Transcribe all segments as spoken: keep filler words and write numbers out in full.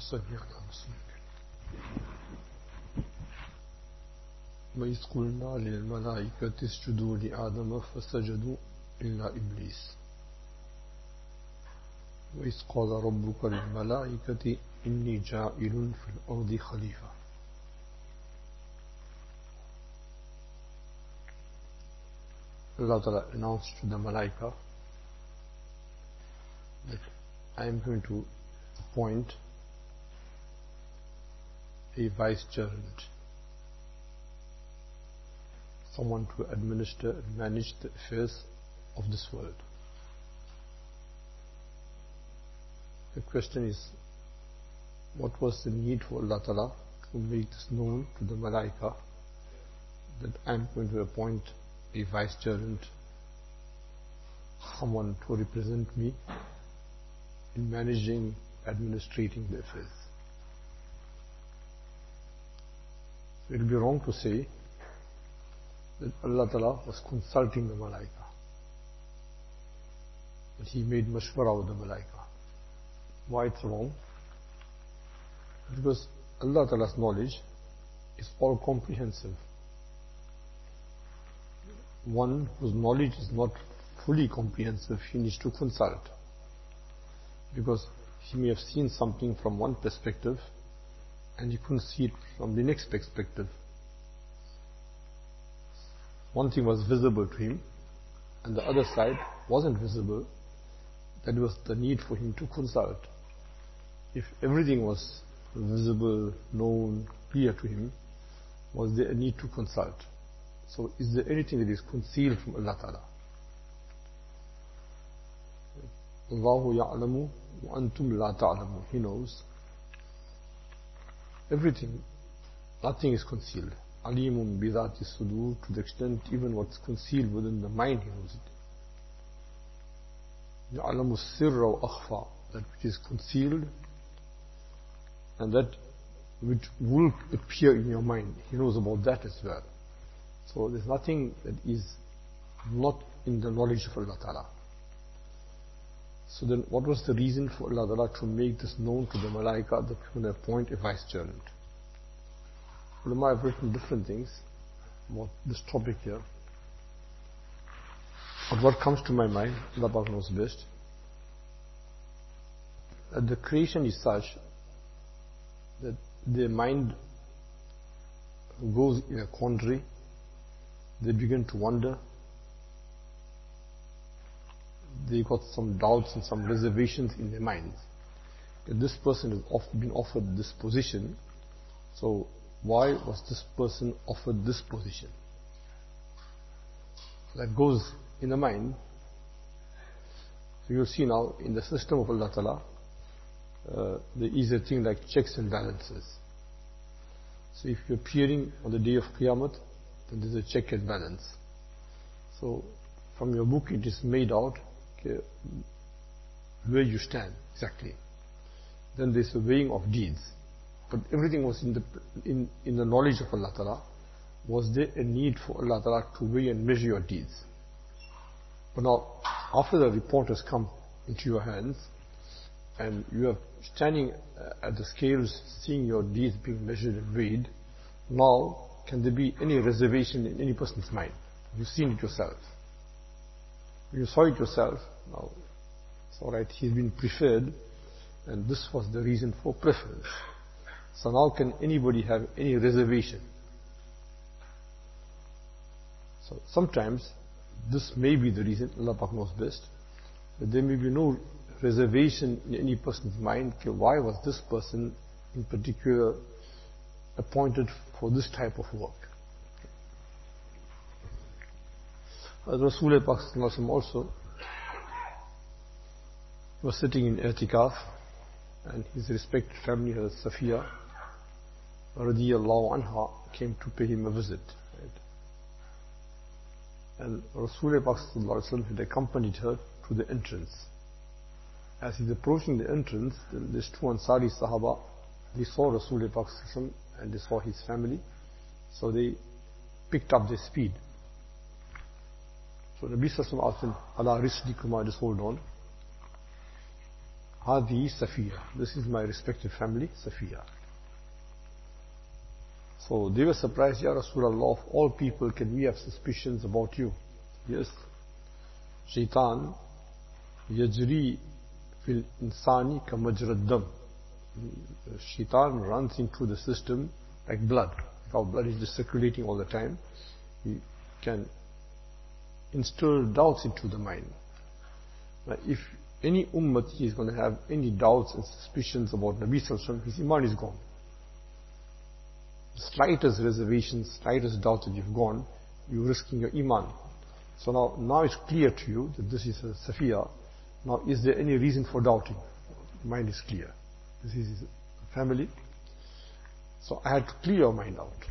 صل على رسولك. وإذ قلنا للملائكة اسجدوا لآدم فسجدوا إلا إبليس. وإذ قال ربك للملائكة إني جائل في الأرض خليفة. Allah Ta'ala announced to the Malaika that I am going to appoint a vicegerent, someone to administer and manage the affairs of this world. The question is, what was the need for Allah Ta'ala to make this known to the Malaika that I am going to appoint a vicegerent, someone to represent me in managing, administrating the affairs? So it will be wrong to say that Allah Ta'ala was consulting the Malaika, that He made mashwara with the Malaika. Why it's wrong? Because Allah Ta'ala's knowledge is all comprehensive. One whose knowledge is not fully comprehensive, he needs to consult, because he may have seen something from one perspective and he couldn't see it from the next perspective. One thing was visible to him and the other side wasn't visible. That was the need for him to consult. If everything was visible, known, clear to him, was there a need to consult? So is there anything that is concealed from Allah Ta'ala? Allahu ya'lamu wa antum la ta'lamu. He knows everything. Nothing is concealed. Alimun bi dhati sudur, to the extent even what's concealed within the mind, He knows it. Ya'lamu sirra wa akhfa, that which is concealed and that which will appear in your mind, He knows about that as well. So there's nothing that is not in the knowledge of Allah Ta'ala. So then what was the reason for Allah Ta'ala to make this known to the Malaika that He will appoint a vicegerent? Ulama have written different things about this topic here. But what comes to my mind, Allah Ta'ala knows best, that the creation is such that their mind goes in a quandary. They begin to wonder. They got some doubts and some reservations in their minds. That this person has off, been offered this position, so why was this person offered this position? That goes in the mind. So you'll see now in the system of Allah Ta'ala, uh, there is a thing like checks and balances. So if you're appearing on the day of Qiyamah, then there's a check and balance. So from your book it is made out okay, where you stand exactly. Then there's a weighing of deeds. But everything was in the in, in the knowledge of Allah Ta'ala. Was there a need for Allah Ta'ala to weigh and measure your deeds? But now, after the report has come into your hands, and you are standing at the scales, seeing your deeds being measured and weighed, now, can there be any reservation in any person's mind? You've seen it yourself. You saw it yourself, now, it's alright, he's been preferred, and this was the reason for preference. So now can anybody have any reservation? So sometimes, this may be the reason, Allah Pak knows best, that there may be no reservation in any person's mind, okay, why was this person in particular appointed for this type of work? As Rasulullah also was sitting in i'tikaf, and his respected family, Hazrat Safiya radiyallahu anha, came to pay him a visit. Right? And Rasulullah had accompanied her to the entrance. As he's approaching the entrance, these two Ansari Sahaba, they saw Rasulullah and they saw his family, so they picked up their speed. So Nabi Sallallahu Alaihi Wasallam asked him, "Ala rislikuma," just hold on. Hadi Safiya. This is my respective family, Safiya. So they were surprised, Ya Rasulullah, of all people can we have suspicions about you? Yes. Shaitan yajri fil insani ka majrad dam. Shaitan runs into the system like blood. How blood is just circulating all the time. He can instill doubts into the mind. Now, if any ummati is going to have any doubts and suspicions about Nabi Sallallahu Alaihi Wasallam, his iman is gone. The slightest reservations, slightest doubt that you've gone, you're risking your iman. So now, now it's clear to you that this is a Safiya. Now, is there any reason for doubting? The mind is clear. This is his family. So I had to clear your mind out.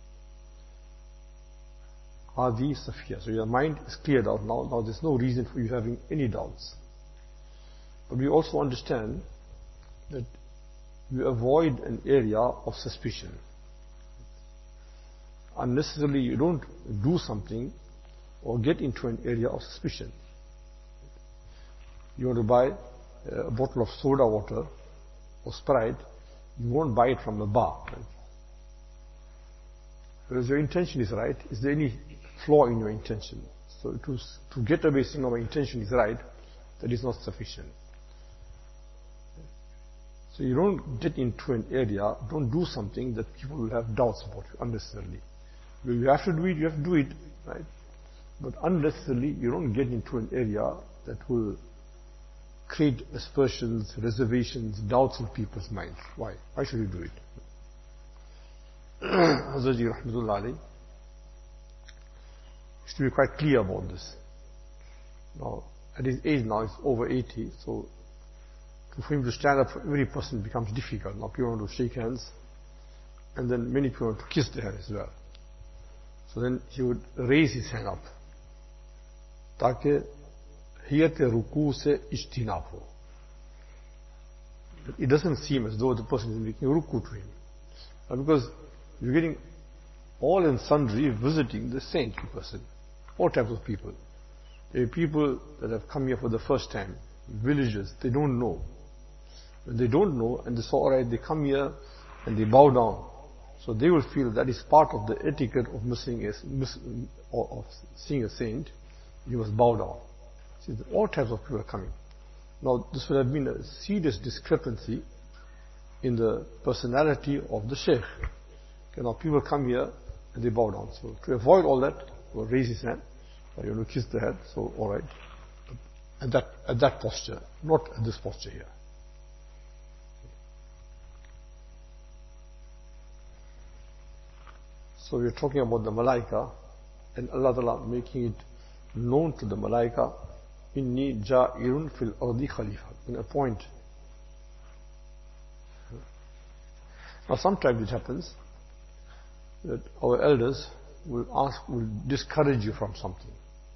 Hadi Safiya. So your mind is cleared out now. Now there's no reason for you having any doubts. But we also understand that you avoid an area of suspicion. Unnecessarily you don't do something or get into an area of suspicion. You want to buy a bottle of soda water or Sprite, you won't buy it from the bar. Right? Whereas your intention is right, is there any flaw in your intention? So to, to get away saying, no, my intention is right, that is not sufficient. So you don't get into an area, don't do something that people will have doubts about you unnecessarily. When you have to do it, you have to do it, right? But unnecessarily, you don't get into an area that will create aspersions, reservations, doubts in people's minds. Why? Why should you do it? Hazrat Ji Rahmatullah Alayhi used to be quite clear about this. Now, at his age now, he's over eighty, so for him to stand up for every person becomes difficult. Now people want to shake hands, and then many people want to kiss the hand as well. So then he would raise his hand up, ताकि हियत रुकू से इज्तिनाब हो. It doesn't seem as though the person is making ruku to him. Because you're getting all and sundry visiting the saint person. All types of people. There are people that have come here for the first time. Villagers, they don't know. When they don't know and they say, alright, they come here and they bow down. So they will feel that is part of the etiquette of missing a, miss, or of seeing a saint. You must bow down. See, all types of people are coming. Now, this would have been a serious discrepancy in the personality of the sheikh. Okay, now people come here and they bow down. So to avoid all that, we'll raise his hand. You want to kiss the head. So all right, at that at that posture, not at this posture here. So we're talking about the malaika, and Allah Ta'ala making it known to the malaika. Inni ja'irun fil ardi khalifa. In a point. Now sometimes it happens that our elders will ask, will discourage you from something.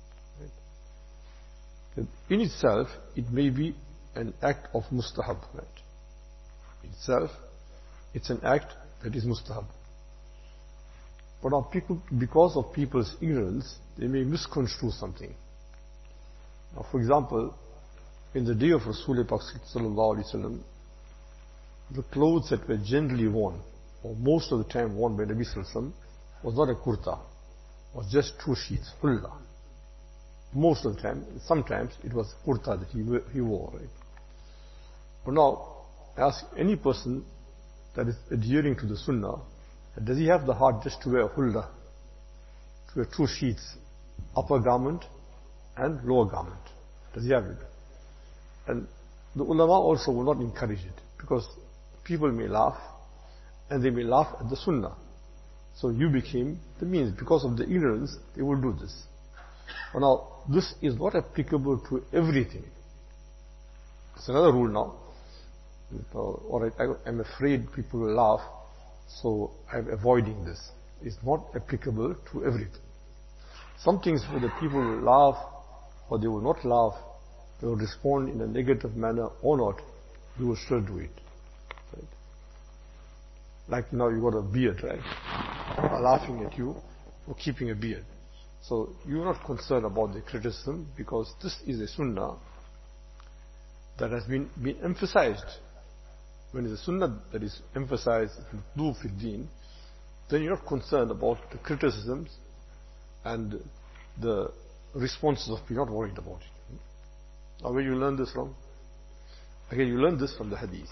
Right? In itself, it may be an act of mustahab. Right? In itself, it's an act that is mustahab. But our people, because of people's ignorance, they may misconstrue something. Now, for example, in the day of Rasulullah Sallallahu Alaihi Wasallam, the clothes that were generally worn, or most of the time worn by Nabi Sallallahu Alaihi Wasallam, was not a kurta, was just two sheets, hulla. Most of the time, sometimes it was kurta that he, he wore. Right? But now, ask any person that is adhering to the sunnah, does he have the heart just to wear a hulla, to wear two sheets, upper garment and lower garment? Does he have it? And the ulama also will not encourage it, because people may laugh, and they may laugh at the sunnah. So you became the means. Because of the ignorance, they will do this. But now, this is not applicable to everything. It's another rule now. Uh, Alright, I'm afraid people will laugh, so I'm avoiding this. It's not applicable to everything. Some things where the people will laugh, or they will not laugh, they will respond in a negative manner or not, you will still do it. Right? Like now you got a beard, right? People are laughing at you for keeping a beard. So you're not concerned about the criticism, because this is a sunnah that has been, been emphasized. When it's a sunnah that is emphasized, do fi deen, then you're not concerned about the criticisms and the responses of people, not worried about it. Now where you learn this from? Again, you learn this from the hadith.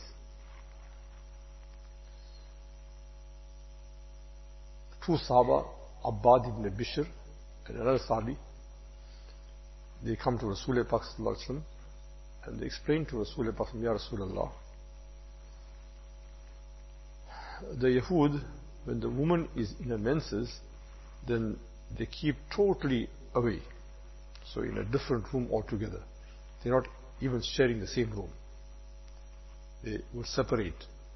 Two Sahaba, Abbad ibn Bishr and another Sahabi, they come to Rasulullah Pak sallallahu alaihi wasallam and they explain to Rasulullah Pak, Ya Rasulullah, the Yahud, when the woman is in her menses, then they keep totally away. So in a different room altogether. They're not even sharing the same room. They would separate.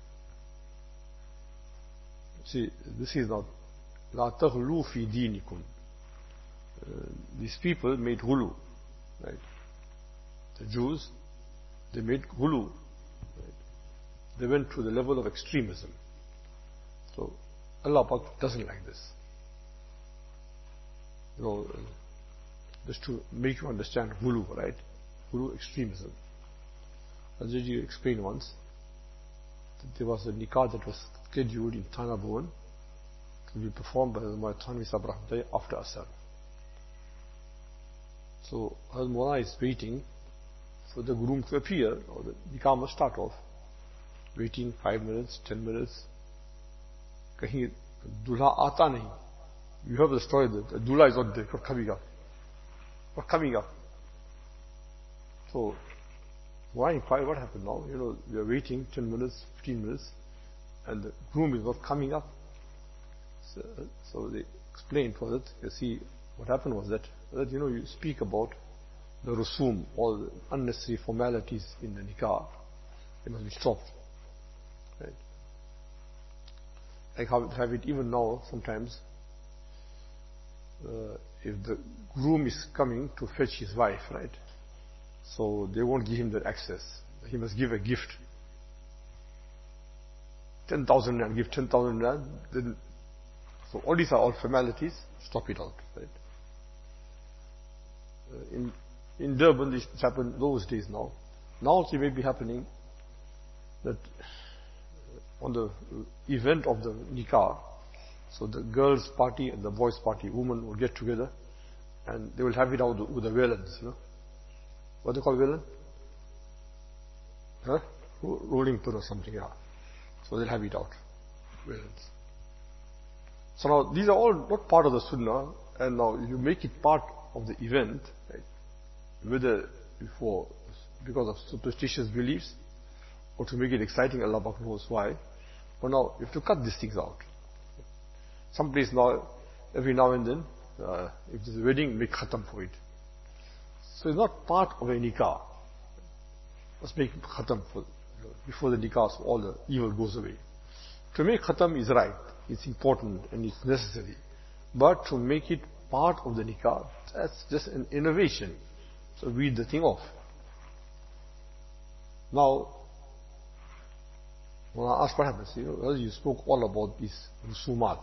See, this is not La taghlu fi dinikum. These people made ghulu, right? The Jews, they made ghulu. Right? They went to the level of extremism. So Allah Pak doesn't like this. You know, just to make you understand ghulu, right? Ghulu, extremism. Ajay explained once that there was a nikah that was scheduled in Thana Bhuvan to be performed by Hazrat Thanvi Sahib Rahmatullah after Asar. So Hazrat Maulana is waiting for the groom to appear, or the nikah must start off. Waiting five minutes, ten minutes. Kahin Dulha aata nahi. You have the story that the Dulha is not there, not coming up. Not coming up. So, why inquire what happened now? You know, we are waiting ten minutes, fifteen minutes, and the groom is not coming up. So, so they explained for it. You see, what happened was that, that, you know, you speak about the rusum, all the unnecessary formalities in the nikah. They must be stopped. Right? Like how we have it even now, sometimes, uh, if the groom is coming to fetch his wife, right? So they won't give him that access. He must give a gift. ten thousand rand, give ten thousand rand, then, so all these are all formalities, stop it out, right? Uh, in, in Durban, this happened those days now. Now it may be happening that on the event of the nikah, so the girls' party and the boys' party, women will get together and they will have it out with the violins, you know. What do they call violin? Huh? Rolling pin or something, yeah. So they'll have it out. Violins. So now these are all not part of the sunnah, and now you make it part of the event, right? Whether for because of superstitious beliefs or to make it exciting, Allah Pak knows why. But now you have to cut these things out. Some place now, every now and then, uh, if there's a wedding, make khatam for it. So it's not part of a nikah. Let's make khatam for, before the nikah, so all the evil goes away. To make khatam is right, it's important and it's necessary. But to make it part of the nikah, that's just an innovation. So weed the thing off. Now, when I asked what happens, you know, you spoke all about this rusumat.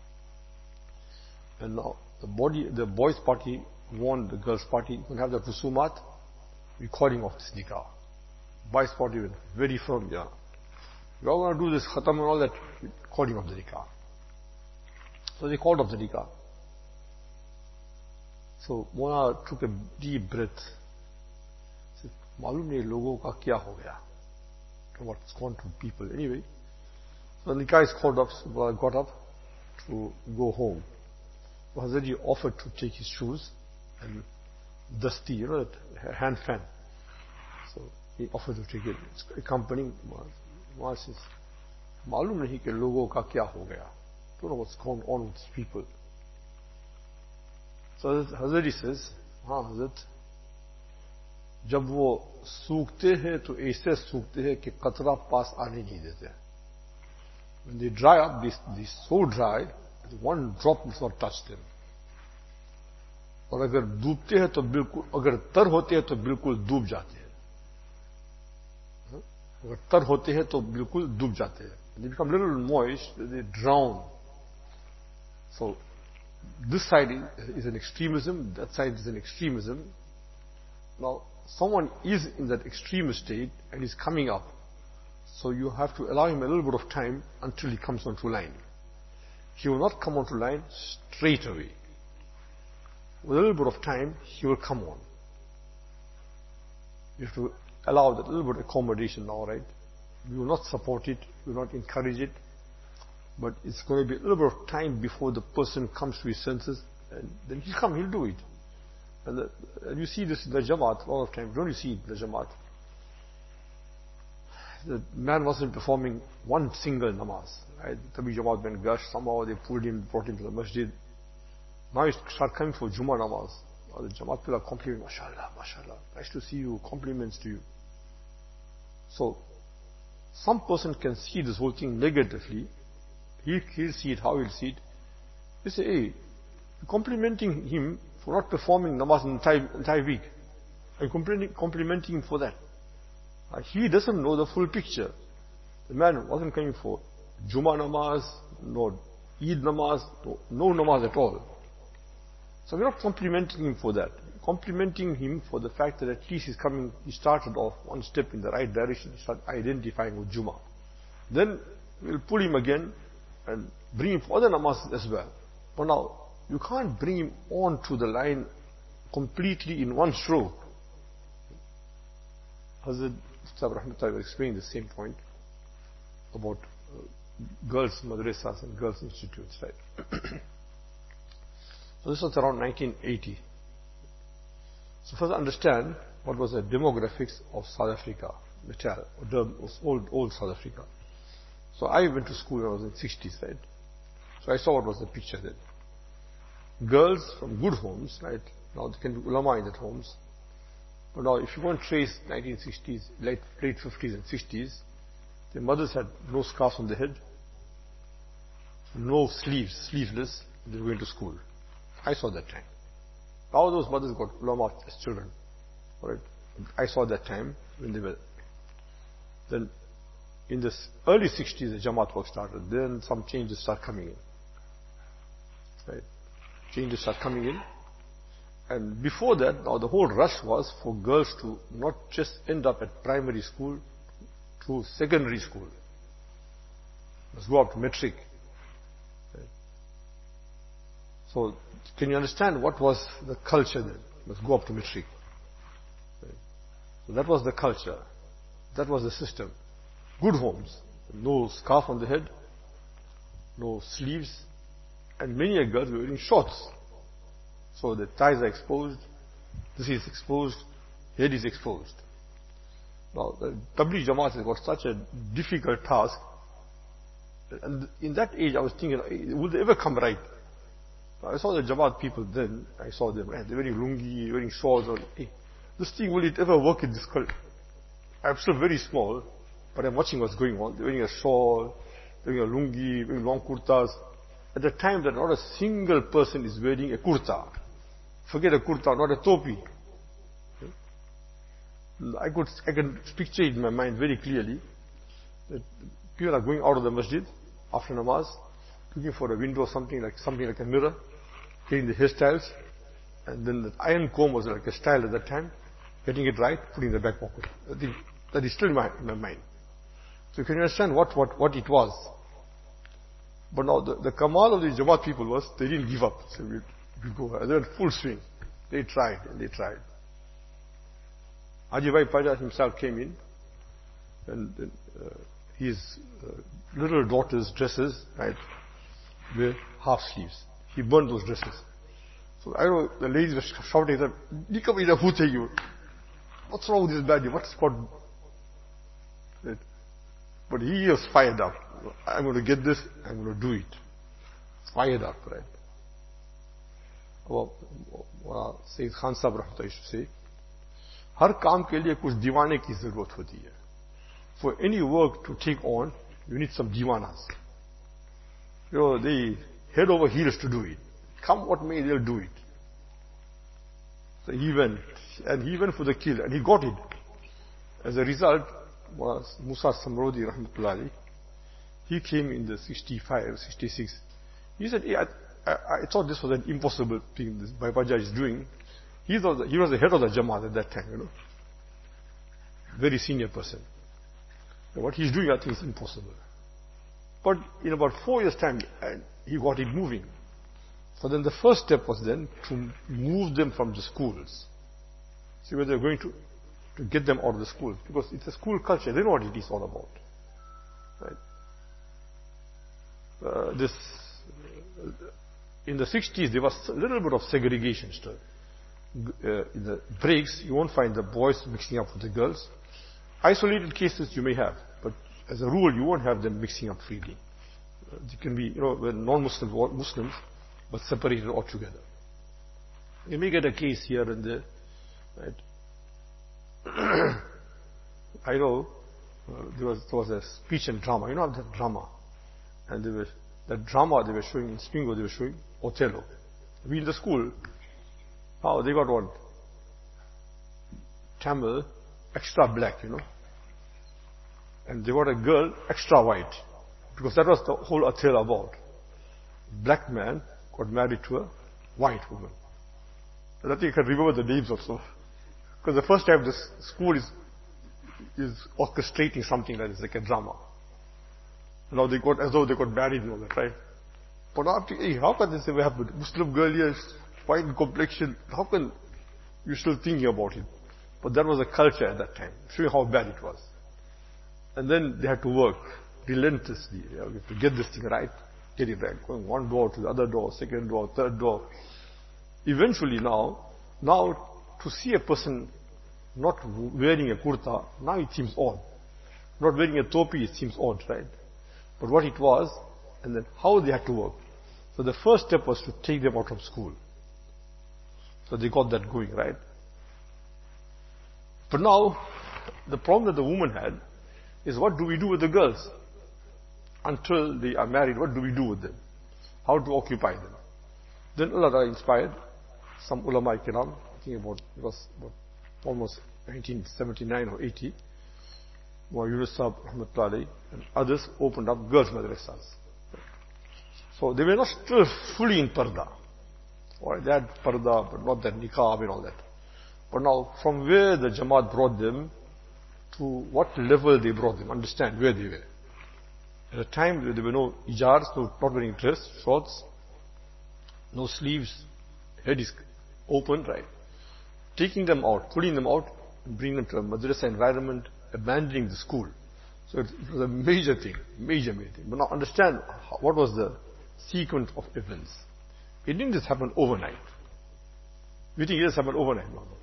And now the body, the boys' party warned the girls' party, you can have the rusumat, recording of this nikah. Boys' party went very firm, yeah. We are going to do this khatam and all that, recording of the nikah. So they called off the nikah. So Mona took a deep breath. He said, "Malum nahi logo ka kya ho gaya? What's gone to people anyway?" So the nikah is called up, so got up to go home. So Hazrat offered to take his shoes and dusty, you know, that hand fan. So he offered to take it. It's accompanying Mona says, "Malum nahi ke logo ka kya ho gaya?" Don't know what's going on with people. So Hazrat says, "हाँ Hazrat, जब वो सूखते हैं तो ऐसे सूखते हैं कि कतरा पास आने नहीं देते." When they dry up, they, they so dry that one drop does not touch them. और अगर डूबते हैं तो बिल्कुल, अगर तर होते हैं तो बिल्कुल डूब जाते हैं. अगर तर होते हैं तो बिल्कुल डूब जाते हैं. They become a little moist, they drown. So this side is an extremism, that side is an extremism. Now someone is in that extreme state and is coming up. So you have to allow him a little bit of time until he comes onto line. He will not come onto line straight away. With a little bit of time, he will come on. You have to allow that little bit of accommodation now, right? We will not support it, we will not encourage it, but it's going to be a little bit of time before the person comes to his senses, and then he'll come, he'll do it. And, the, and you see this in the Jamaat a lot of times, don't you see it in the Jamaat? The man wasn't performing one single namaz, right? Tabi Jamaat went gush, somehow they pulled him, brought him to the masjid. Now he start coming for Jummah namaz. Or the Jamaat people are complimenting, mashallah, mashallah, nice to see you, compliments to you. So, some person can see this whole thing negatively. He, he'll see it, how he'll see it. He say, hey, you're complimenting him for not performing namaz in the entire, entire week. Are you complimenting, complimenting him for that? Uh, he doesn't know the full picture. The man wasn't coming for Jummah namaz, no Eid namaz, no, no namaz at all. So we're not complimenting him for that. We're complimenting him for the fact that at least he's coming, he started off one step in the right direction, he started identifying with Jummah. Then we'll pull him again and bring him for other namazs as well. But now, you can't bring him on to the line completely in one stroke. Hazrat Sahib Rahmatullah was explaining the same point about uh, girls' madrasas and girls' institutes, right? So this was around nineteen eighty. So first understand what was the demographics of South Africa, Natal, old, old South Africa. So I went to school when I was in the sixties, right? So I saw what was the picture then. Girls from good homes, right? Now they can be ulama in that homes. But now if you go and trace nineteen sixties, late, late fifties and sixties, their mothers had no scarves on their head, no sleeves, sleeveless, they were going to school. I saw that time. Now those mothers got ulama as children. Alright? I saw that time when they were. Then in the early sixties the Jamaat work started. Then some changes start coming in. Right? Changes start coming in. And before that, now the whole rush was for girls to not just end up at primary school to secondary school. Let's go up to metric. Right? So, can you understand what was the culture then? Let's go up to metric. Right? So that was the culture. That was the system. Good homes. No scarf on the head. No sleeves. And many a girls were wearing shorts. So the thighs are exposed. This is exposed. Head is exposed. Now the Tabligh Jamaat has got such a difficult task. And in that age I was thinking, will they ever come right? I saw the Jamaat people then, I saw them, they're wearing lungi, wearing shawls. Or, hey, this thing, will it ever work in this culture? I'm still very small, but I'm watching what's going on. They're wearing a shawl, they're wearing a lungi, wearing long kurtas. At the time that not a single person is wearing a kurta. Forget a kurta, not a topi. I could, I can picture it in my mind very clearly. That people are going out of the masjid after namaz, looking for a window or something like, something like a mirror, getting the hairstyles, and then the iron comb was like a style at that time, getting it right, putting in the back pocket. I think that is still in my, in my mind. So you can understand what, what, what it was. But now the, the kamal of the Jamaat people was, they didn't give up. So we, we go, they were full swing. They tried, and they tried. Haji Bhai Paja himself came in, and, and uh, his uh, little daughter's dresses, right, were half sleeves. He burned those dresses. So I know the ladies were shouting that, Nikamida, who take you? What's wrong with this bad? What's called? Right. But he was fired up. I'm going to get this, I'm going to do it. Fired up, right? Well, Sayyid Khan Sahib Rahmatullah used to say, हर काम के लिए कुछ दीवाने की जरूरत होती है. For any work to take on, you need some divanas. You know, they head over heels to do it. Come what may, they'll do it. So he went, and he went for the kill, and he got it. As a result, was Musa Samrodi Rahmatullah, he came in the sixty-five, sixty-six. He said, hey, I, I, I thought this was an impossible thing this Bhai Paja is doing. He was, the, he was the head of the Jamaat at that time, you know. very senior person. And what he's doing, I think, is impossible. But in about four years' time, he got it moving. So then the first step was then to move them from the schools. See where they're going to, to get them out of the schools. Because it's a school culture, they know what it is all about. Right? Uh, this, uh, in the sixties, there was a little bit of segregation still. Uh, in the breaks, you won't find the boys mixing up with the girls. Isolated cases you may have, but as a rule, you won't have them mixing up freely. Uh, they can be, you know, non-Muslims or Muslims, but separated altogether. You may get a case here and there, right? I know uh, there was there was a speech and drama. You know that drama, and there was that drama they were showing in Spingo. They were showing Othello. We in the school, how they got one Tamil extra black, you know, and they got a girl extra white, because that was the whole Othello about. Black man got married to a white woman. And I think you can remember the names also. Because the first time this school is is orchestrating something like this, like a drama. Now they got, as though they got married and all that, right? But after, hey, how can this ever happen? Muslim girl here, white in complexion, how can you still thinking about it? But that was a culture at that time, showing how bad it was. And then they had to work relentlessly, you know, to get this thing right. Get it right, going one door to the other door, second door, third door. Eventually now, now to see a person not wearing a kurta, now it seems odd. Not wearing a topi, it seems odd, right? But what it was, and then how they had to work. So the first step was to take them out of school. So they got that going, right? But now, the problem that the woman had is, what do we do with the girls? Until they are married, what do we do with them? How to occupy them? Then Allah inspired some ulama kiram, I think about, it was about almost nineteen seventy-nine or eighty, Wa Yunus Sahib Rahmatullahi and others opened up girls' madrasas. So they were not still fully in parda. Or they had parda, but not that niqab and all that. But now, from where the Jamaat brought them, to what level they brought them, understand where they were. At a time where there were no ijars, no, not wearing dress, shorts, no sleeves, head is open, right? Taking them out, pulling them out, and bringing them to a madrasa environment, abandoning the school. So it, it was a major thing, major, major thing. But now understand how, what was the sequence of events. It didn't just happen overnight. We think it just happened overnight. No.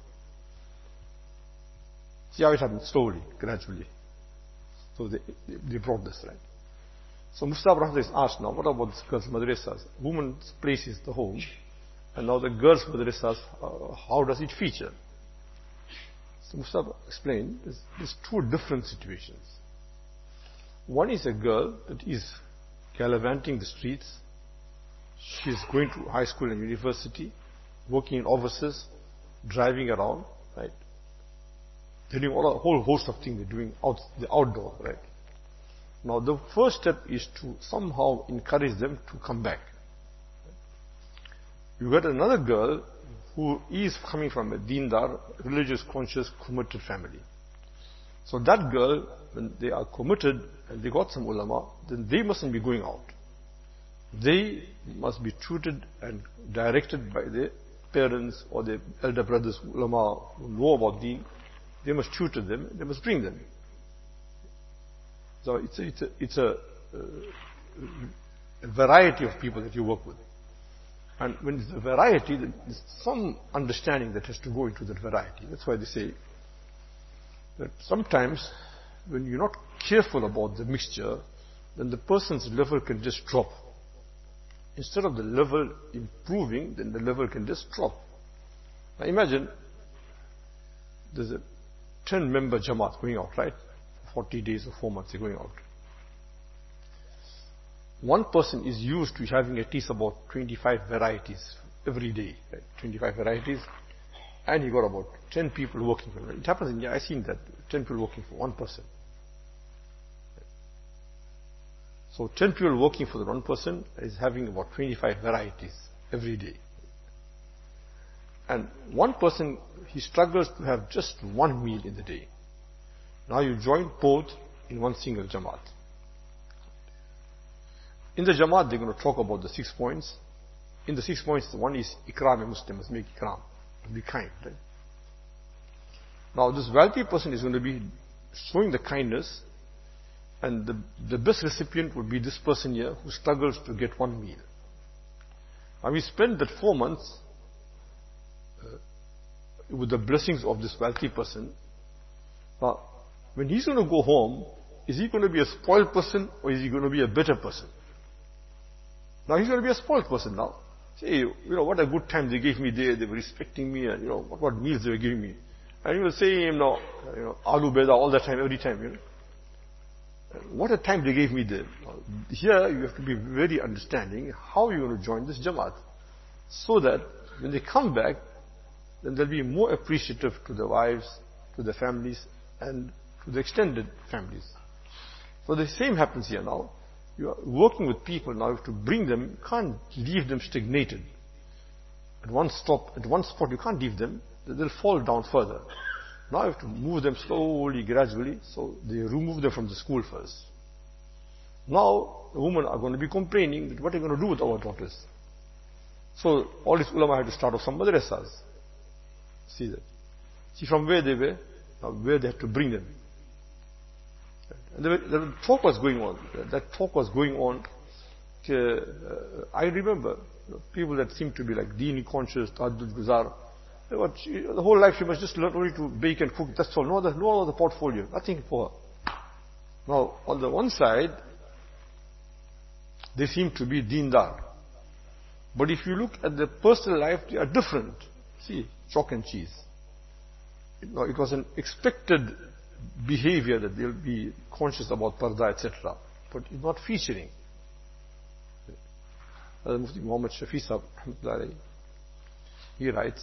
See how it happened slowly, gradually. So they, they brought this, right? So Mustafa Rahman is asked now, what about the girls' madrasas? Women's place is the home. And now the girls' madrasas, uh, how does it feature? So Mustafa explained, there's, there's two different situations. One is a girl that is gallivanting the streets. She's going to high school and university, working in offices, driving around, right? They're doing all, a whole host of things they're doing out, the outdoor, right? Now the first step is to somehow encourage them to come back. You got another girl who is coming from a deendar, religious, conscious, committed family. So that girl, when they are committed and they got some ulama, then they mustn't be going out. They must be tutored and directed by their parents or their elder brothers, ulama, who know about deen. They must tutor them, they must bring them. So it's a, it's a, it's a, uh, a variety of people that you work with. And when it's a variety, there's some understanding that has to go into that variety. That's why they say that sometimes when you're not careful about the mixture, then the person's level can just drop. Instead of the level improving, then the level can just drop. Now imagine there's a ten member Jamaat going out, right? forty days or four months they're going out. One person is used to having at least about twenty-five varieties every day, right? twenty-five varieties, and he got about ten people working for him. It happens in, yeah, I've seen that, ten people working for one person. So ten people working for the one person is having about twenty-five varieties every day. And one person, he struggles to have just one meal in the day. Now you join both in one single Jamaat. In the Jamaat, they're going to talk about the six points. In the six points, one is Ikram a Muslim, must make Ikram, be kind. Right? Now this wealthy person is going to be showing the kindness, and the, the best recipient would be this person here who struggles to get one meal. Now we spend that four months uh, with the blessings of this wealthy person. Now, when he's going to go home, is he going to be a spoiled person or is he going to be a better person? Now he's going to be a spoiled person now. Say, you know, what a good time they gave me there. They were respecting me, and you know, what, what meals they were giving me. And you will say, you know, you know, Alu Beda all the time, every time, you know. What a time they gave me there. Here you have to be very understanding how you're going to join this Jamaat, so that when they come back, then they'll be more appreciative to their wives, to their families, and to the extended families. So the same happens here now. You are working with people now to bring them, you can't leave them stagnated. At one stop, at one spot you can't leave them, they'll fall down further. Now you have to move them slowly, gradually, so they remove them from the school first. Now the women are going to be complaining that what are you going to do with our daughters? So all these ulama had to start off some madrasas. See that. See from where they were, now where they had to bring them. And the, the talk was going on. That talk was going on. Uh, I remember you know, people that seemed to be like Deeni conscious, Ta'addud Guzar. The whole life she must just learn only to bake and cook. That's all. No other, no other portfolio. Nothing for her. Now, on the one side, they seem to be deendar. But if you look at their personal life, they are different. See, chalk and cheese. You know, it was an expected behavior that they'll be conscious about parda, et cetera. But it's not featuring. As Mufti Muhammad Shafi Sahib, he writes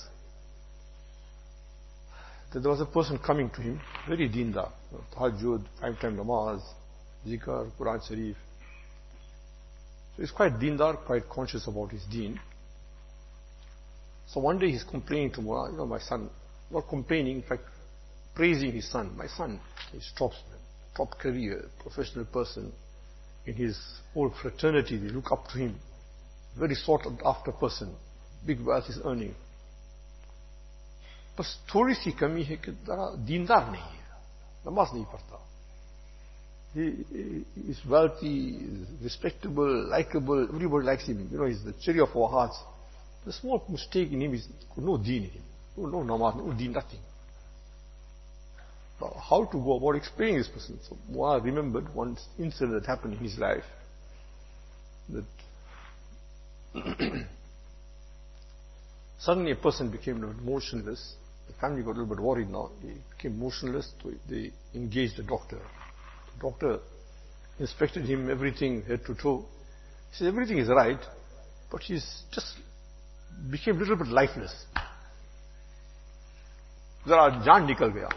that there was a person coming to him, very deendar, tahajjud, five-time namaz, zikr, Quran Sharif. So he's quite deendar, quite conscious about his deen. So one day he's complaining to Mullah, you know, my son, not complaining, in fact, praising his son. My son is top, top career, professional person. In his whole fraternity, they look up to him. Very sought after person. Big wealth is earning. बस थोड़ी सी कमी है कि जरा दीनदार नहीं है, नमाज नहीं पढ़ता. He is wealthy, is respectable, likable, everybody likes him. You know, he's the cherry of our hearts. The small mistake in him is no deen in him. No, no namaz, no deen, nothing. Now, how to go about explaining this person? So Muaz remembered one incident that happened in his life. That suddenly a person became motionless. The family got a little bit worried now. They became motionless. So they engaged a doctor. The doctor inspected him, everything head to toe. He said, everything is right, but he's just became a little bit lifeless. Zara jaan nikal gaya.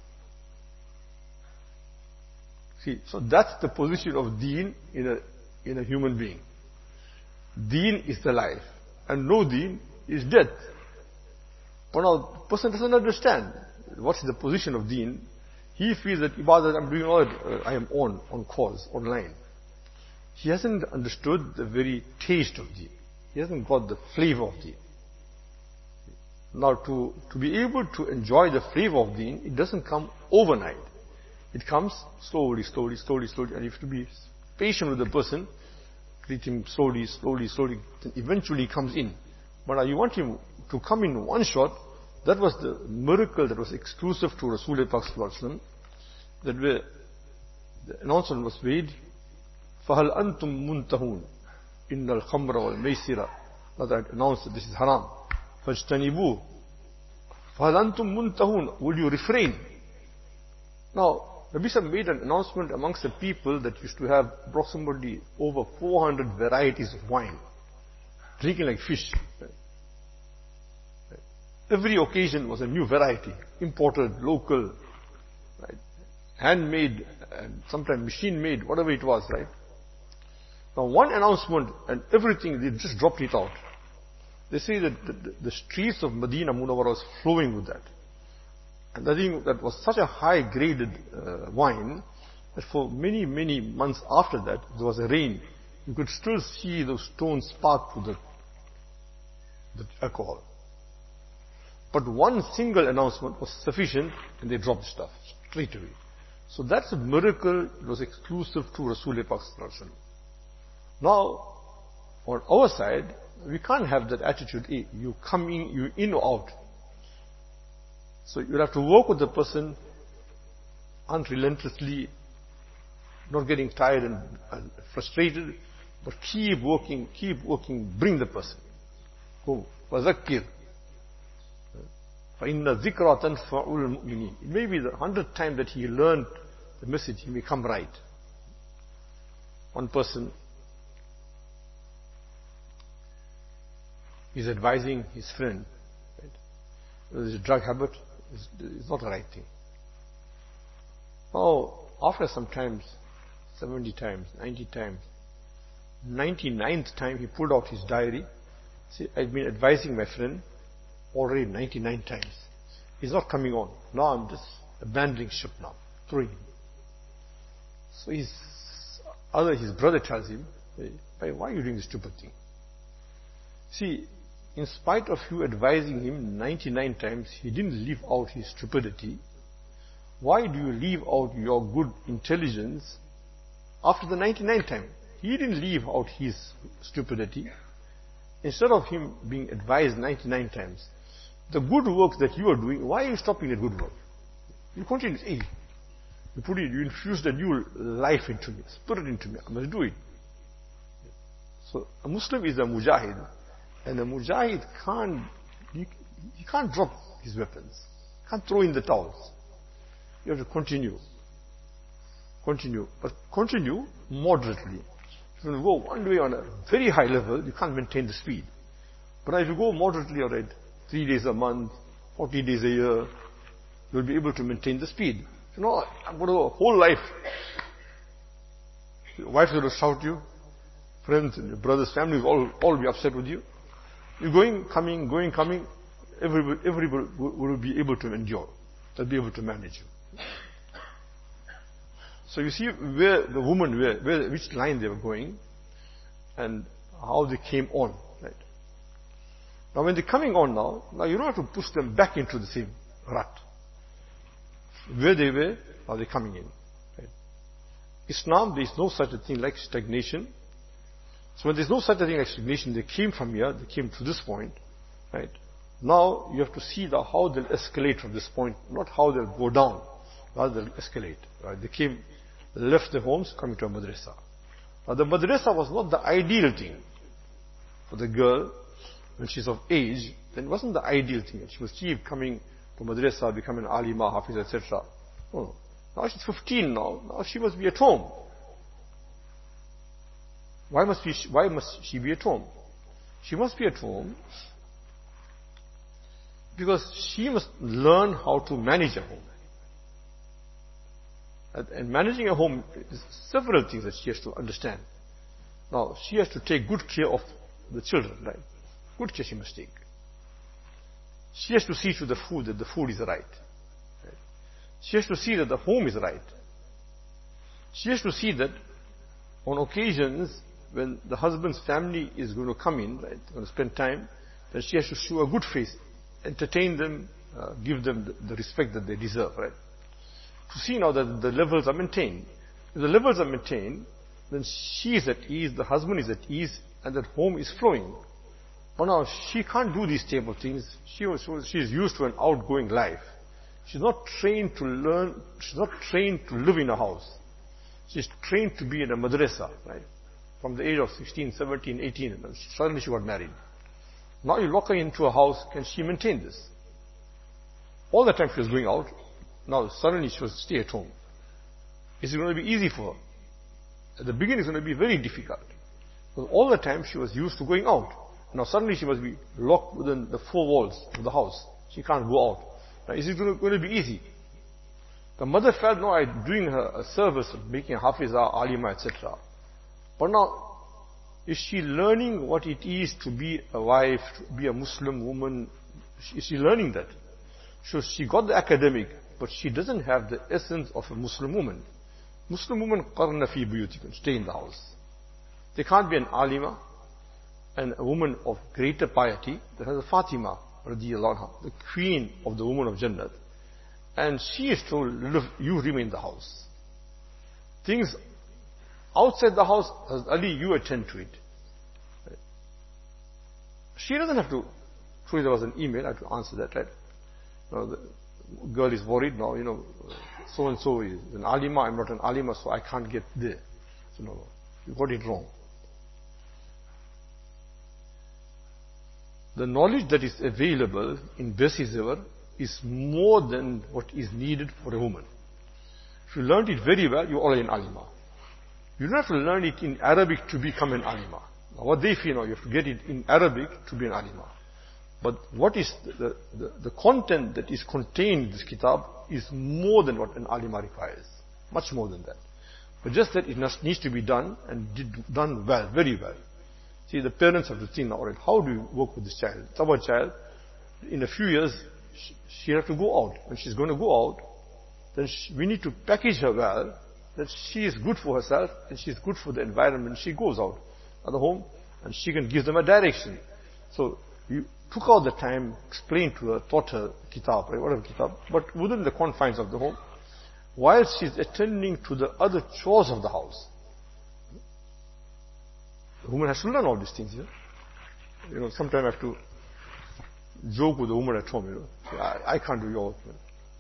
See, so that's the position of deen in a, in a human being. Deen is the life, and no deen is death. But now, the person doesn't understand what's the position of deen. He feels that ibadat, I'm doing all it, uh, I am on, on course, online. He hasn't understood the very taste of deen. He hasn't got the flavor of deen. Now, to, to be able to enjoy the flavor of deen, it doesn't come overnight. It comes slowly, slowly, slowly, slowly, and you have to be patient with the person, treat him slowly, slowly, slowly, then eventually he comes in. But now you want him to come in one shot. That was the miracle that was exclusive to Rasulullah Sallallahu Alaihi Wasallam. That where the announcement was made, فَهَلْ أَنْتُمْ مُنْتَهُونَ إِنَّ الْخَمْرَ وَالْمَيْسِرَ. Now that announced that this is haram. فَاجْتَنِبُوهُ فَهَلْ أَنْتُمْ مُنْتَهُونَ. Will you refrain? Now, Nabi Sahib made an announcement amongst the people that used to have approximately over four hundred varieties of wine. Drinking like fish. Every occasion was a new variety. Imported, local, right? Handmade, and sometimes machine made, whatever it was, right? Now one announcement and everything, they just dropped it out. They say that the, the, the streets of Medina Munawwara was flowing with that. And I think that was such a high-graded uh, wine that for many, many months after that, there was a rain. You could still see those stones spark through the, the alcohol. But one single announcement was sufficient, and they dropped the stuff straight away. So that's a miracle. It was exclusive to Rasulullah Pak Sallallahu Alaihi Wasallam. Now, on our side, we can't have that attitude. Hey, you come in, you in or out. So you'll have to work with the person unrelentlessly, not getting tired and, and frustrated, but keep working, keep working, bring the person. Go, وَذَكِّرْ فَإِنَّ ذِكْرَى تَنْفَعُ الْمُؤْمِنِينَ. It may be the hundredth time that he learned the message, he may come right. One person is advising his friend, right? There's a drug habit, it's, it's not the right thing. Now, after some times, seventy times, ninety times, ninety-ninth time he pulled out his diary. See, I've been advising my friend already ninety-nine times. He's not coming on. Now I'm just abandoning ship now, throwing him. So his other, his brother tells him, hey, why are you doing this stupid thing? See, in spite of you advising him ninety-nine times, he didn't leave out his stupidity. Why do you leave out your good intelligence after the ninety-ninth time? He didn't leave out his stupidity. Instead of him being advised ninety-nine times, the good works that you are doing, why are you stopping that good work? You continue, hey, you put it, you infused a new life into me, spirit into me, I must do it. So a Muslim is a mujahid, and a mujahid can't, he, he can't drop his weapons, can't throw in the towels. You have to continue. Continue. But continue moderately. If you go one way on a very high level, you can't maintain the speed. But if you go moderately, alright, three days a month, forty days a year, you'll be able to maintain the speed. You know, I've got a whole life. Your wife will shout you, friends and your brothers, family will all, all be upset with you. You're going, coming, going, coming, everybody, everybody will be able to endure. They'll be able to manage you. So you see where the woman, where, where, which line they were going, and how they came on, right? Now when they're coming on now, now you don't have to push them back into the same rut. Where they were, now they're coming in. Right? Islam, there is no such a thing like stagnation. So when there's no such a thing like stagnation, they came from here, they came to this point, right? Now you have to see the, how they'll escalate from this point, not how they'll go down, rather they'll escalate. Right? They came, left their homes, coming to a madrasa. Now the madrasa was not the ideal thing for the girl when she's of age. Then it wasn't the ideal thing. She was keep coming to madrasa, becoming alima, hafiz, et cetera. Oh, now she's fifteen now. Now she must be at home. Why must, be, why must she be at home? She must be at home because she must learn how to manage a home. And managing a home is several things that she has to understand. Now, she has to take good care of the children, right? Good care she must take. She has to see to the food that the food is right. right? She has to see that the home is right. She has to see that on occasions when the husband's family is going to come in, right, going to spend time, that she has to show a good face, entertain them, uh, give them the, the respect that they deserve, right? To see now that the levels are maintained. If the levels are maintained, then she is at ease, the husband is at ease, and that home is flowing. But now she can't do these stable things. She was, she is used to an outgoing life. She's not trained to learn, she's not trained to live in a house. She's trained to be in a madrasa, right? From the age of sixteen, seventeen, eighteen, and suddenly she got married. Now you lock her into a house, can she maintain this? All the time she was going out, now suddenly she was stay at home. Is it going to be easy for her? At the beginning it's going to be very difficult. Because all the time she was used to going out. Now suddenly she must be locked within the four walls of the house. She can't go out. Now is it going to be easy? The mother felt, no, I'm doing her a service, making a hafiza, alima, et cetera. But now, is she learning what it is to be a wife, to be a Muslim woman? Is she learning that? So she got the academic, but she doesn't have the essence of a Muslim woman. Muslim women, qarna fi buyutikum, stay in the house. There can't be an alima and a woman of greater piety that has a Fatima, radiyallahu anha, the queen of the women of Jannat. And she is told, you remain in the house. Things outside the house, as Ali, you attend to it. She doesn't have to, truly there was an email, I have to answer that, right? Now, the girl is worried now, you know, so and so is an alima, I'm not an alima, so I can't get there. So no, no, you got it wrong. The knowledge that is available in Besizewar is more than what is needed for a woman. If you learned it very well, you're already an alima. You don't have to learn it in Arabic to become an alima. Now what they feel now, you have to get it in Arabic to be an alima. But what is the, the, the content that is contained in this kitab is more than what an alima requires. Much more than that. But just that it must, needs to be done and did, done well, very well. See, the parents have to think now, right, how do you work with this child? It's our child. In a few years, she, she'll have to go out. When she's going to go out, then she, we need to package her well, that she is good for herself and she is good for the environment. She goes out at the home and she can give them a direction. So you took out the time, explained to her, taught her kitab, right, whatever kitab, but within the confines of the home, while she's attending to the other chores of the house. The woman has to learn all these things, you know. You know, sometimes I have to joke with the woman at home, you know. Say, I, I can't do your work. You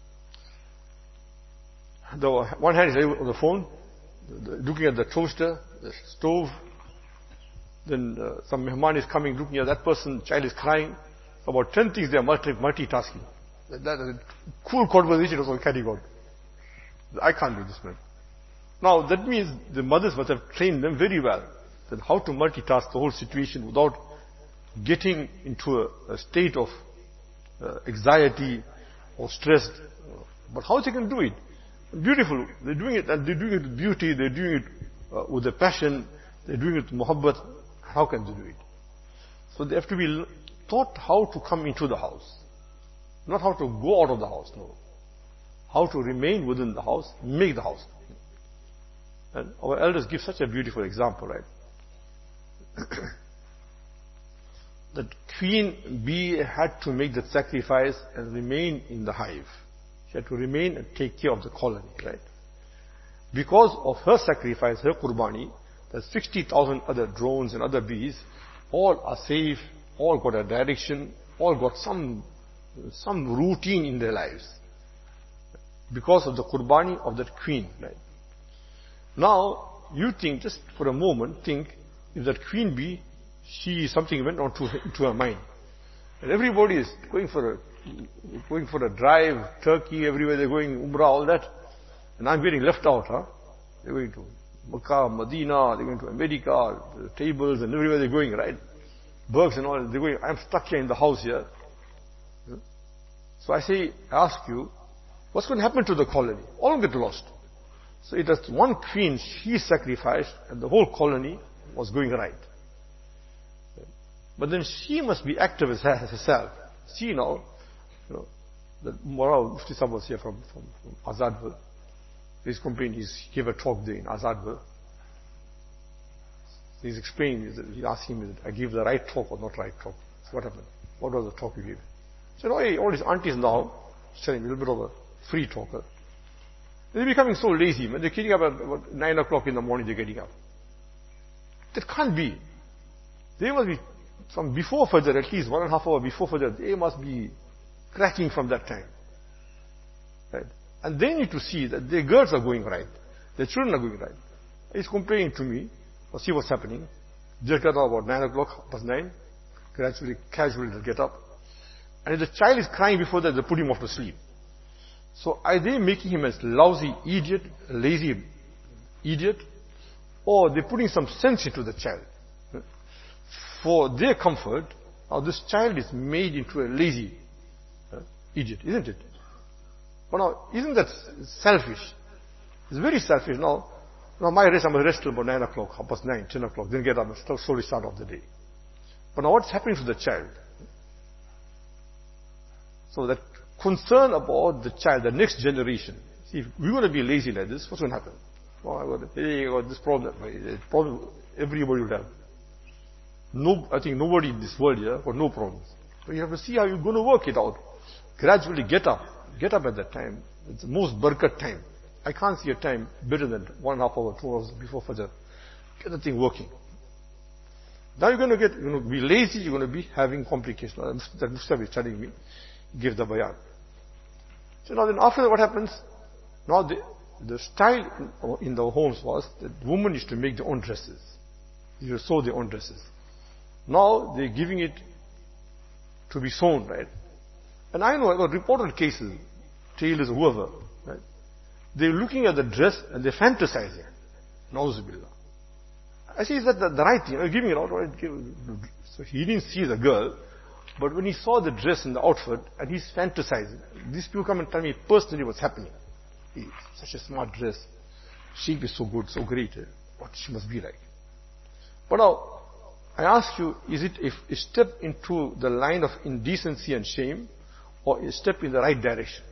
know. The one hand is on the phone, the, the, looking at the toaster, the stove. Then uh, some mehman is coming, looking at that person, child is crying. About ten things they are multi, multitasking. That, that is a cool conversation also carrying on. I can't do this, man. Now that means the mothers must have trained them very well. Then how to multitask the whole situation without getting into a, a state of uh, anxiety or stress. But how they can do it? Beautiful. They're doing it, and they're doing it with beauty, they're doing it uh, with a passion, they're doing it with muhabbat. How can they do it? So they have to be taught how to come into the house. Not how to go out of the house, no. How to remain within the house, make the house. And our elders give such a beautiful example, right? That Queen Bee had to make that sacrifice and remain in the hive. She had to remain and take care of the colony, right? Because of her sacrifice, her qurbani, the sixty thousand other drones and other bees, all are safe, all got a direction, all got some, some routine in their lives. Because of the qurbani of that queen, right? Now, you think, just for a moment, think, if that queen bee, she, something went on to, to her mind. And everybody is going for a, going for a drive, Turkey, everywhere they're going, Umrah, all that. And I'm getting left out, huh? They're going to Makkah, Medina, they're going to America, the tables and everywhere they're going, right? Burgs and all, they're going, I'm stuck here in the house here. So I say, I ask you, what's going to happen to the colony? All get lost. So it was one queen, she sacrificed, and the whole colony was going right. But then she must be active as herself. See now, you know, the Mawlana Mufti Sahib was here from, from, from Azadville. His company, he gave a talk there in Azadville. He's explaining, he's asking me, I give the right talk or not right talk. So what happened? What was the talk you gave? He said, oh, hey, all these aunties now, telling me a little bit of a free talker. They're becoming so lazy, man. They're getting up at about nine o'clock in the morning, they're getting up. That can't be. They must be, from before Fajr, at least one and a half hour before Fajr, they must be cracking from that time. Right? And they need to see that their girls are going right. Their children are going right. He's complaining to me, or see what's happening. Just get up about nine o'clock, past nine. Gradually, casually they'll get up. And if the child is crying before that, they put him off to sleep. So are they making him as lousy idiot, lazy idiot? Or they're putting some sense into the child? For their comfort, now this child is made into a lazy uh, idiot, isn't it? But now, isn't that selfish? It's very selfish. Now, now my rest, I'm going to rest till about nine o'clock, half past nine, ten o'clock, then get up and slowly start off the day. But now what's happening to the child? So that concern about the child, the next generation. See, if we're going to be lazy like this, what's going to happen? Oh, I got, hey, I got this problem. A problem everybody would have. No, I think nobody in this world here got no problems. But you have to see how you're going to work it out. Gradually get up. Get up at that time. It's the most barakat time. I can't see a time better than one and a half hour, two hours before Fajr. Get the thing working. Now you're going to get, you're going to be lazy, you're going to be having complications. That Mustafa is telling me, give the bayan. So now then after that what happens? Now the, the style in the homes was that women used to make their own dresses. They used to sew their own dresses. Now they're giving it to be sewn, right? And I know I got reported cases, tailors, whoever, right? They're looking at the dress and they're fantasizing. Nauzubillah. I say, is that the, the right thing? I'm giving it out, right? So he didn't see the girl, but when he saw the dress and the outfit, and he's fantasizing. These people come and tell me personally what's happening. It's such a smart dress. She is so good, so great. What she must be like. But now, I ask you, is it a, a step into the line of indecency and shame, or a step in the right direction?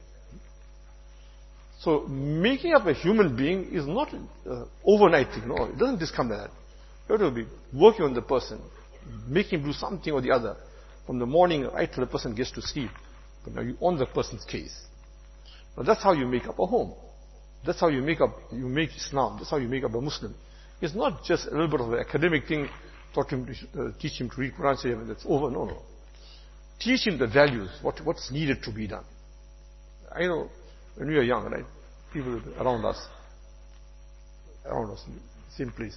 So, making up a human being is not uh, overnight thing. No, it doesn't just come like that. You have to be working on the person, make him do something or the other, from the morning right till the person gets to sleep. But now you own the person's case. Now that's how you make up a home. That's how you make up, you make Islam. That's how you make up a Muslim. It's not just a little bit of an academic thing, taught him to, uh, teach him to read Quran, say, and that's over. No, no. Teach him the values, what, what's needed to be done. I know, when we were young, right, people around us, around us, same place.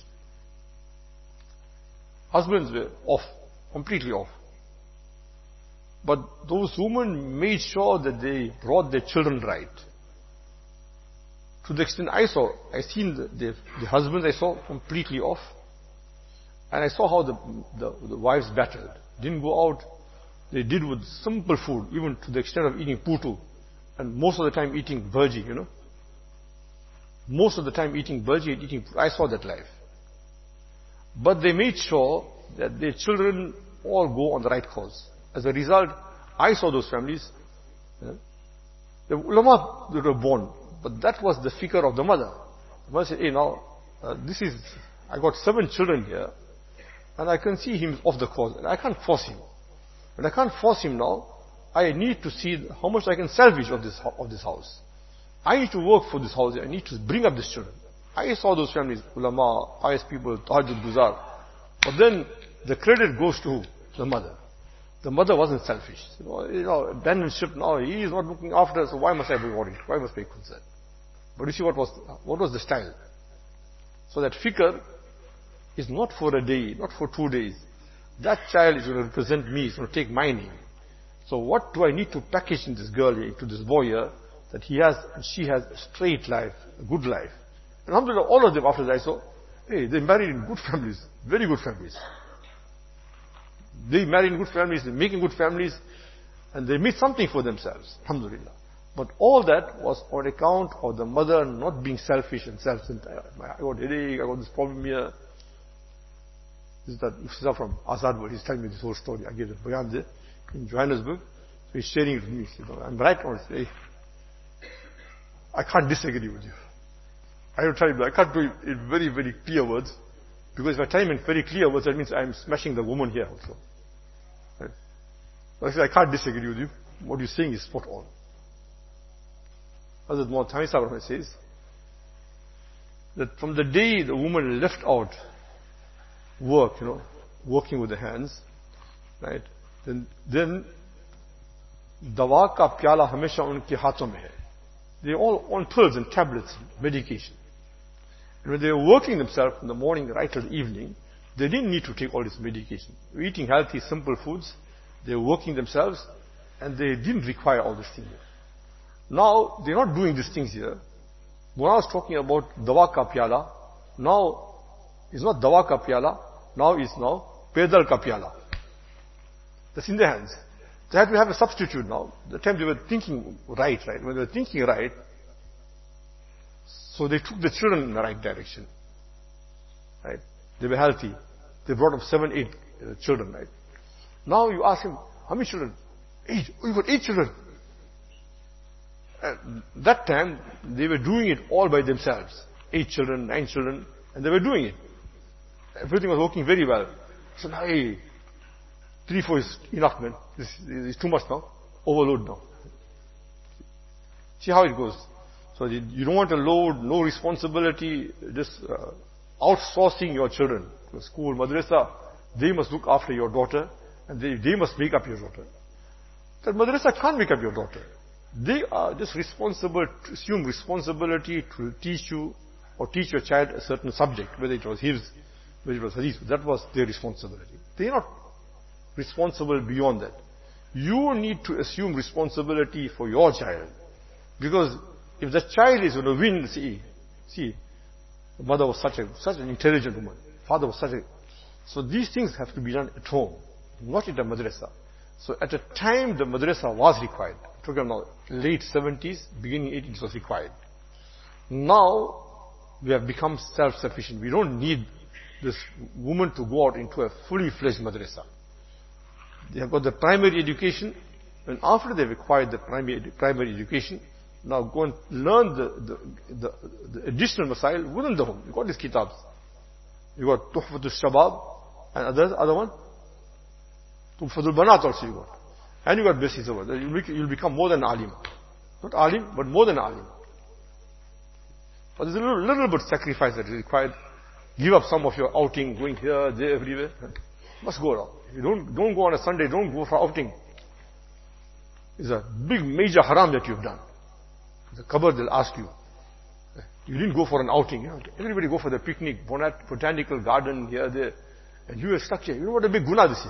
Husbands were off, completely off. But those women made sure that they brought their children right. To the extent I saw, I seen the, the, the husbands I saw completely off. And I saw how the, the, the wives battled. Didn't go out. They did with simple food, even to the extent of eating putu. And most of the time eating burji, you know. Most of the time eating burji and eating putu. I saw that life. But they made sure that their children all go on the right course. As a result, I saw those families. You know, the ulama, they were born. But that was the fikr of the mother. The mother said, hey now, uh, this is, I got seven children here. And I can see him off the course. And I can't force him. But I can't force him now. I need to see how much I can salvage of this, of this house. I need to work for this house. I need to bring up these children. I saw those families, ulama, pious people, tahajjud guzar. But then the credit goes to who? The mother. The mother wasn't selfish. You know, you know, abandonship now, he is not looking after us, so why must I be worried? Why must I be concerned? But you see what was, what was the style? So that fikr is not for a day, not for two days. That child is going to represent me, it's going to take my name. So what do I need to package in this girl, into this boy here, that he has, and she has a straight life, a good life. And alhamdulillah, all of them after that I saw, hey, they married in good families, very good families. They married in good families, they're making good families, and they made something for themselves, alhamdulillah. But all that was on account of the mother not being selfish and self-centered. I got headache, I got this problem here. This is that Ifsa from Azad world, he's telling me this whole story. I gave a bayan there in Johannesburg, so he's sharing it with me. You know, I'm right on it. I can't disagree with you. I will tell you, I can't do it in very, very clear words. Because if I tell him in very clear words, that means I'm smashing the woman here also. Right? But I say, I can't disagree with you. What you're saying is spot on. Hazrat Muhammad Thani Sahib says, that from the day the woman left out work, you know, working with the hands, right, then, then, dawa ka pyala hamesha unke haathon mein hai. They're all on pills and tablets, medication. And when they were working themselves from the morning right till the evening, they didn't need to take all this medication. They were eating healthy, simple foods. They were working themselves, and they didn't require all these things. Now, they're not doing these things here. When I was talking about dawa ka pyala, now, it's not dawa ka pyala, now it's now pedal ka pyala. That's in their hands. They had to have a substitute now. The time they were thinking right, right. When they were thinking right, so they took the children in the right direction. Right? They were healthy. They brought up seven, eight uh, children, right? Now you ask him, how many children? Eight. Oh, you got eight children. At that time, they were doing it all by themselves. Eight children, nine children, and they were doing it. Everything was working very well. So now, hey, three, four is enough, man. This is too much now. Overload now. See how it goes. So you don't want to load, no responsibility, just uh, outsourcing your children to school, madrasa. They must look after your daughter, and they, they must make up your daughter. That madrasa can't make up your daughter. They are just responsible, to assume responsibility to teach you or teach your child a certain subject, whether it was his, whether it was hadith. That was their responsibility. They are not responsible beyond that. You need to assume responsibility for your child. Because if the child is going to win, see, see, the mother was such a, such an intelligent woman. Father was such a, so these things have to be done at home, not in the madrasa. So at a time the madrasa was required. I'm talking about late seventies, beginning eighties was required. Now, we have become self-sufficient. We don't need this woman to go out into a fully fledged madrasa. They have got the primary education, and after they've acquired the primary, primary education, now go and learn the, the, the, the additional masail within the home. You got these kitabs. You got Tuhfatul Shabab, and others, other one? Tuhfatul Banat also you got. And you got basics over there. You'll, you'll become more than alim. Not alim, but more than alim. But there's a little, little bit sacrifice that is required. Give up some of your outing, going here, there, everywhere. Must go around. You don't, don't go on a Sunday, don't go for outing. It's a big major haram that you've done. The Qabr, they'll ask you. You didn't go for an outing. You know, everybody go for the picnic, botanical garden, here, there. And you are stuck here. You know what a big guna this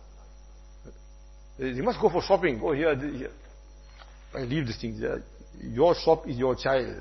is? You must go for shopping. Go here, there, here. I leave these things there. Your shop is your child.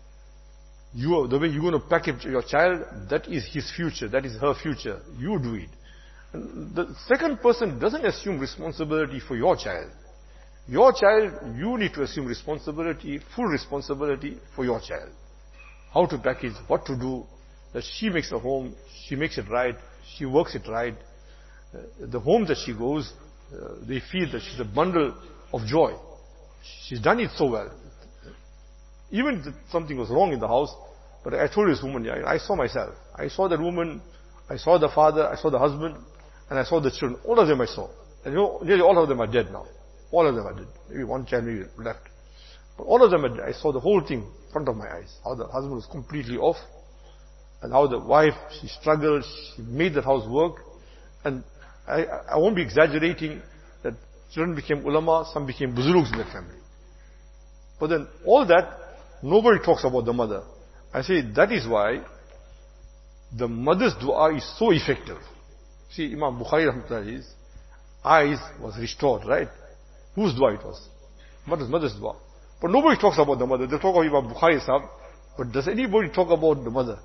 You are, the way you're going to package your child, that is his future. That is her future. You do it. And the second person doesn't assume responsibility for your child. Your child, you need to assume responsibility, full responsibility for your child. How to package, what to do, that she makes a home, she makes it right, she works it right. Uh, the home that she goes, uh, they feel that she's a bundle of joy. She's done it so well. Even if something was wrong in the house, but I told this woman, yeah, I saw myself. I saw that woman, I saw the father, I saw the husband, and I saw the children. All of them I saw. And you know, nearly all of them are dead now. All of them are dead. Maybe one child maybe left. But all of them are dead. I saw the whole thing in front of my eyes. How the husband was completely off. And how the wife, she struggled, she made that house work. And I, I won't be exaggerating that children became ulama, some became buzurgs in the family. But then all that, nobody talks about the mother. I say that is why the mother's dua is so effective. See, Imam Bukhari rahmatullahi's eyes was restored, right? Whose dua it was? Mother's, mother's dua. But nobody talks about the mother. They talk about Imam Bukhari sahab. But does anybody talk about the mother?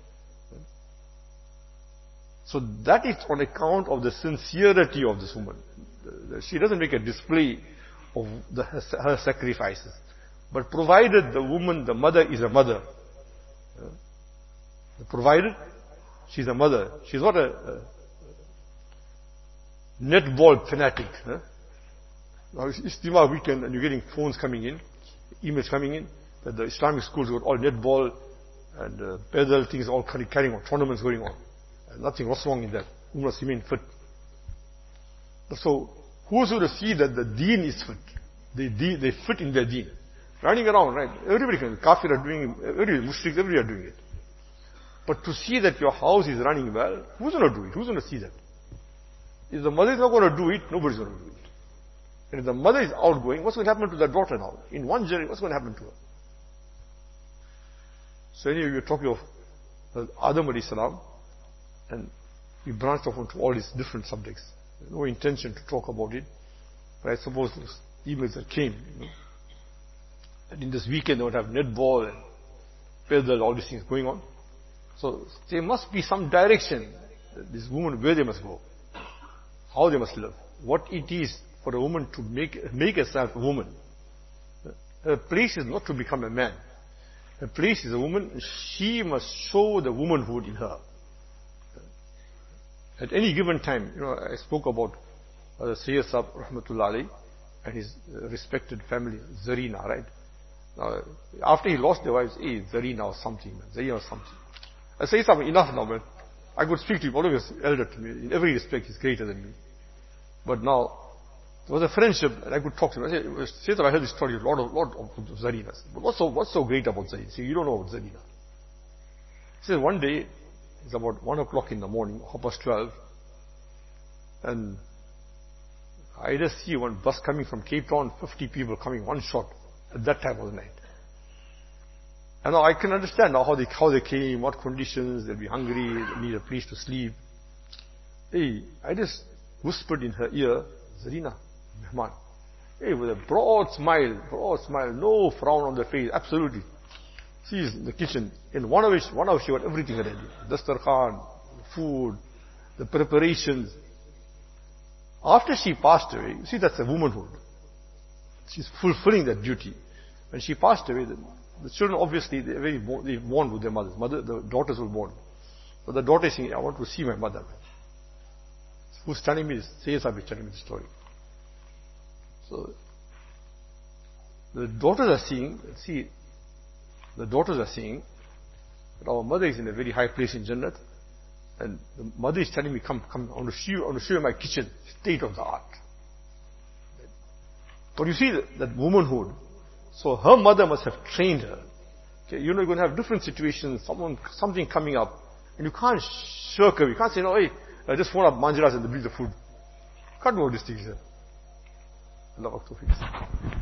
So that is on account of the sincerity of this woman. She doesn't make a display of the, her, her sacrifices. But provided the woman, the mother is a mother. Provided she's a mother. She's not a, a netball fanatic. Huh? Now it's Istima weekend and you're getting phones coming in, emails coming in, that the Islamic schools got all netball and uh, pedal things all carrying on, tournaments going on. And nothing was wrong in that. Who must remain fit. So, who's going to see that the deen is fit? They, they, they fit in their deen. Running around, right? Everybody can. Kafir are doing it, everybody, mushriks, everybody are doing it. But to see that your house is running well, who's going to do it? Who's going to see that? If the mother is not going to do it, nobody's going to do it. And if the mother is outgoing, what's going to happen to the daughter now? In one journey, what's going to happen to her? So anyway, we're talking of Adam alayhi salam, and we branched off into all these different subjects. No intention to talk about it, but I suppose those emails that came, you know, and in this weekend they would have netball and pedal, all these things going on. So there must be some direction, this woman, where they must go, how they must live, what it is for a woman to make, make herself a woman. Her place is not to become a man. Her place is a woman. She must show the womanhood in her. At any given time, you know, I spoke about uh, Sayyid Sahib Rahmatullah Alayhi and his uh, respected family, Zarina, right? Now, after he lost their wives, hey, Zarina was something, man. Zarina was something. I say something, enough now, man. I could speak to him, although he was elder to me. In every respect, he's greater than me. But now, there was a friendship, and I could talk to him. I said, Sayyid, I heard this story, a lot of, lot of Zarinas. But what's so, what's so great about Zarina? See, you don't know about Zarina. He said, one day, it's about one o'clock in the morning, half past twelve, and I just see one bus coming from Cape Town, fifty people coming, one shot, at that time of the night. And now I can understand now how they, how they came, what conditions, they'll be hungry, they need a place to sleep. Hey, I just whispered in her ear, Zarina, Mehman. Hey, with a broad smile, broad smile, no frown on the face, absolutely. She's in the kitchen. In one hour, one hour she got everything ready. Dastarkhan, food, the preparations. After she passed away, you see, that's a womanhood. She's fulfilling that duty. When she passed away, the, the children obviously, they very they mourned with their mothers. Mother, the daughters will mourn. But the daughter is saying, I want to see my mother. Who's telling me this? Sayyid Sahib is telling me the story. So, the daughters are seeing, see, the daughters are saying that our mother is in a very high place in Jannat, and the mother is telling me, come, come, I want to show you, I want to show you my kitchen, state of the art. But you see that, that womanhood, so her mother must have trained her. Okay, you know, you're going to have different situations, someone, something coming up, and you can't shirk her. You can't say, no, hey, I just phone up Manjaras and they bring the food. You can't do all these things here. Allah Akbar.